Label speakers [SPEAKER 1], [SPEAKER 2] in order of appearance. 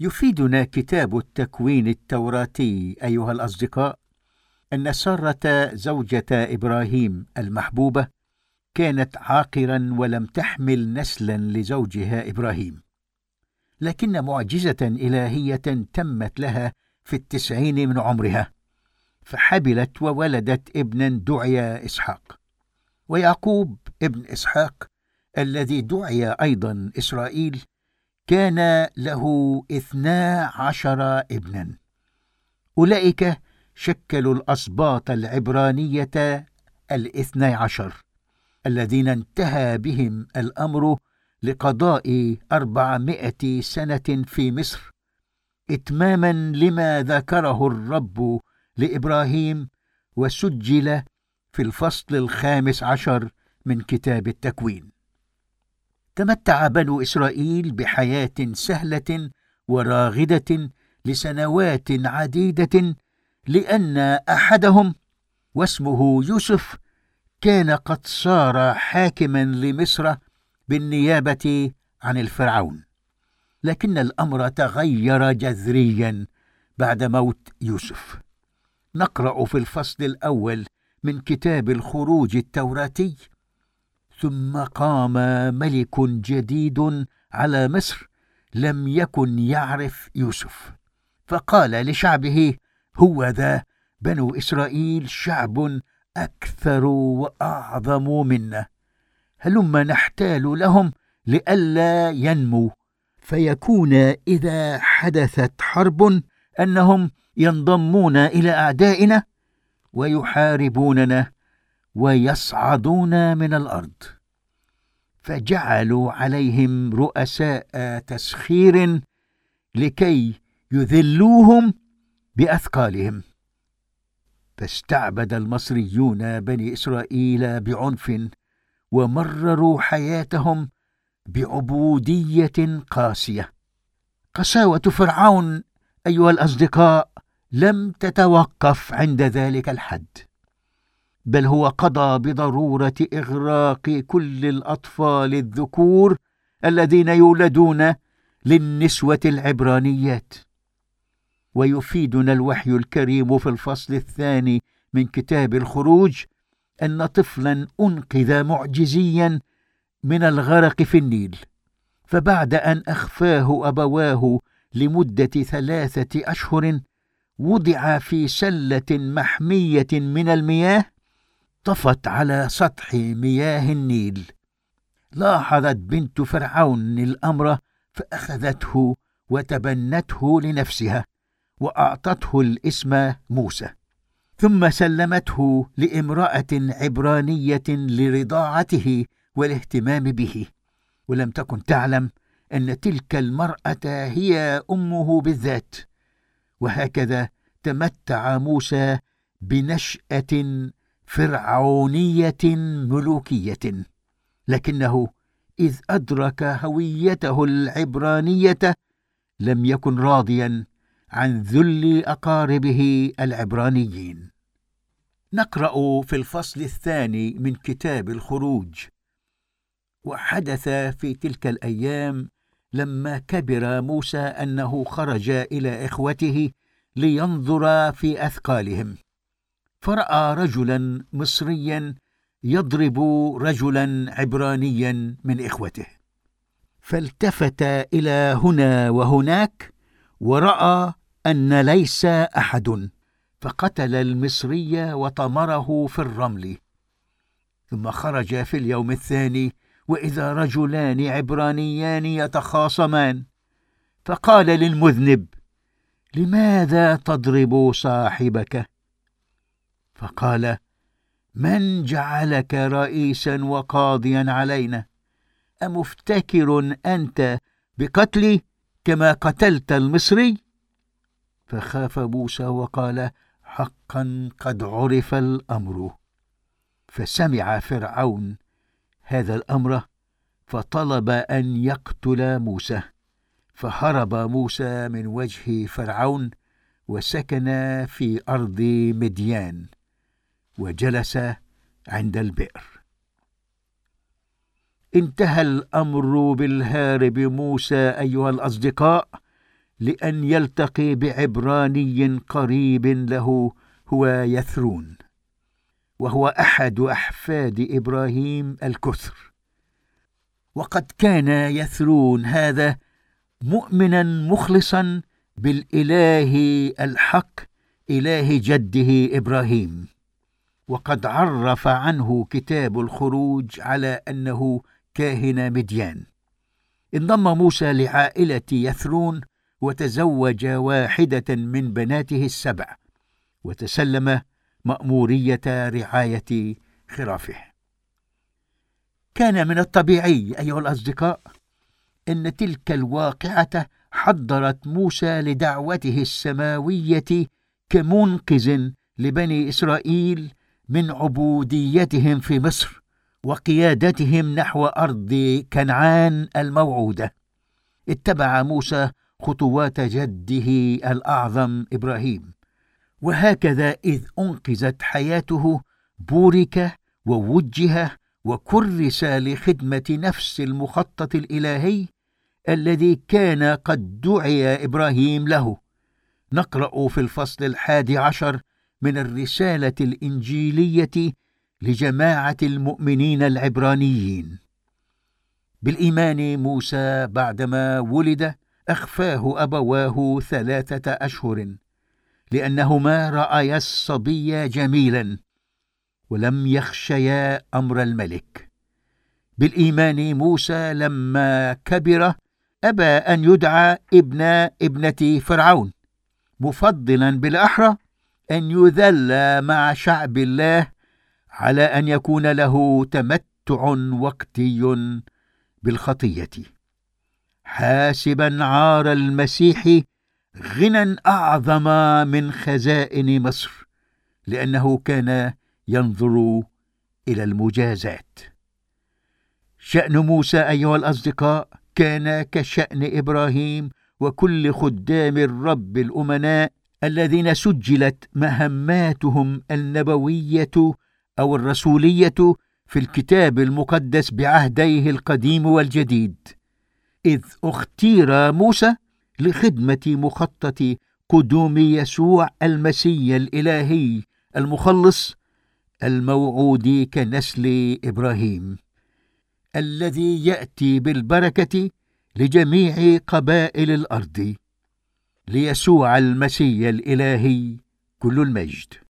[SPEAKER 1] يفيدنا كتاب التكوين التوراتي أيها الأصدقاء أن سارة زوجة إبراهيم المحبوبة كانت عاقرا ولم تحمل نسلا لزوجها إبراهيم، لكن معجزة إلهية تمت لها في 90 من عمرها، فحبلت وولدت ابنا دعي إسحاق. ويعقوب ابن إسحاق الذي دعي أيضا إسرائيل كان له 12 ابنا. أولئك شكلوا الأسباط العبرانية 12 الذين انتهى بهم الأمر لقضاء 400 سنة في مصر، إتماما لما ذكره الرب لإبراهيم وسجل في الفصل 15 من كتاب التكوين. تمتع بنو إسرائيل بحياة سهلة وراغدة لسنوات عديدة، لأن أحدهم واسمه يوسف كان قد صار حاكما لمصر بالنيابة عن الفرعون. لكن الأمر تغير جذريا بعد موت يوسف. نقرأ في الفصل الأول من كتاب الخروج التوراتي: ثم قام ملك جديد على مصر لم يكن يعرف يوسف، فقال لشعبه: هو ذا بنو إسرائيل شعب أكثر وأعظم منا، هلما نحتال لهم لئلا ينموا، فيكون إذا حدثت حرب أنهم ينضمون إلى أعدائنا ويحاربوننا ويصعدون من الأرض. فجعلوا عليهم رؤساء تسخير لكي يذلوهم بأثقالهم. فاستعبد المصريون بني إسرائيل بعنف، ومرروا حياتهم بعبودية قاسية. قساوة فرعون أيها الأصدقاء لم تتوقف عند ذلك الحد، بل هو قضى بضرورة إغراق كل الأطفال الذكور الذين يولدون للنسوة العبرانيات. ويفيدنا الوحي الكريم في الفصل 2 من كتاب الخروج أن طفلا أنقذ معجزيا من الغرق في النيل، فبعد أن أخفاه أبواه لمدة 3 أشهر وضع في سلة محمية من المياه طفت على سطح مياه النيل. لاحظت بنت فرعون الأمر فأخذته وتبنته لنفسها وأعطته الاسم موسى، ثم سلمته لامرأة عبرانية لرضاعته والاهتمام به، ولم تكن تعلم أن تلك المرأة هي أمه بالذات. وهكذا تمتع موسى بنشأة فرعونية ملوكية، لكنه إذ أدرك هويته العبرانية لم يكن راضيا عن ذل أقاربه العبرانيين. نقرأ في الفصل 2 من كتاب الخروج: وحدث في تلك الأيام لما كبر موسى أنه خرج إلى إخوته لينظر في أثقالهم، فرأى رجلا مصريا يضرب رجلا عبرانيا من إخوته، فالتفت إلى هنا وهناك ورأى أن ليس أحد، فقتل المصري وطمره في الرمل. ثم خرج في اليوم الثاني وإذا رجلان عبرانيان يتخاصمان، فقال للمذنب: لماذا تضرب صاحبك؟ فقال: من جعلك رئيسا وقاضيا علينا؟ أمفتكر أنت بقتلي كما قتلت المصري؟ فخاف موسى وقال: حقا قد عرف الأمر. فسمع فرعون هذا الأمر فطلب أن يقتل موسى، فهرب موسى من وجه فرعون وسكن في أرض مديان وجلس عند البئر. انتهى الأمر بالهارب موسى أيها الأصدقاء لأن يلتقي بعبراني قريب له هو يثرون، وهو أحد أحفاد إبراهيم الكثر. وقد كان يثرون هذا مؤمنا مخلصا بالإله الحق إله جده إبراهيم، وقد عرف عنه كتاب الخروج على أنه كاهن مديان. انضم موسى لعائلة يثرون وتزوج واحدة من بناته السبع، وتسلم مأمورية رعاية خرافه. كان من الطبيعي أيها الأصدقاء أن تلك الواقعة حضرت موسى لدعوته السماوية كمنقذ لبني إسرائيل من عبوديتهم في مصر وقيادتهم نحو أرض كنعان الموعودة. اتبع موسى خطوات جده الأعظم إبراهيم، وهكذا إذ أنقذت حياته بورك ووجه وكرس لخدمة نفس المخطط الإلهي الذي كان قد دعي إبراهيم له. نقرأ في الفصل 11 من الرسالة الإنجيلية لجماعة المؤمنين العبرانيين: بالإيمان موسى بعدما ولد أخفاه أبواه 3 أشهر، لأنهما رأيا الصبي جميلا ولم يخشيا أمر الملك. بالإيمان موسى لما كبر أبى أن يدعى ابن ابنة فرعون، مفضلا بالأحرى أن يذل مع شعب الله على أن يكون له تمتع وقتي بالخطية، حاسبا عار المسيح غنى أعظم من خزائن مصر، لأنه كان ينظر إلى المجازات. شأن موسى أيها الأصدقاء كان كشأن إبراهيم وكل خدام الرب الأمناء الذين سجلت مهماتهم النبوية أو الرسولية في الكتاب المقدس بعهديه القديم والجديد، إذ اختير موسى لخدمة مخطط قدوم يسوع المسيح الإلهي المخلص الموعود كنسل إبراهيم، الذي يأتي بالبركة لجميع قبائل الأرض. ليسوع المسيح الإلهي كل المجد.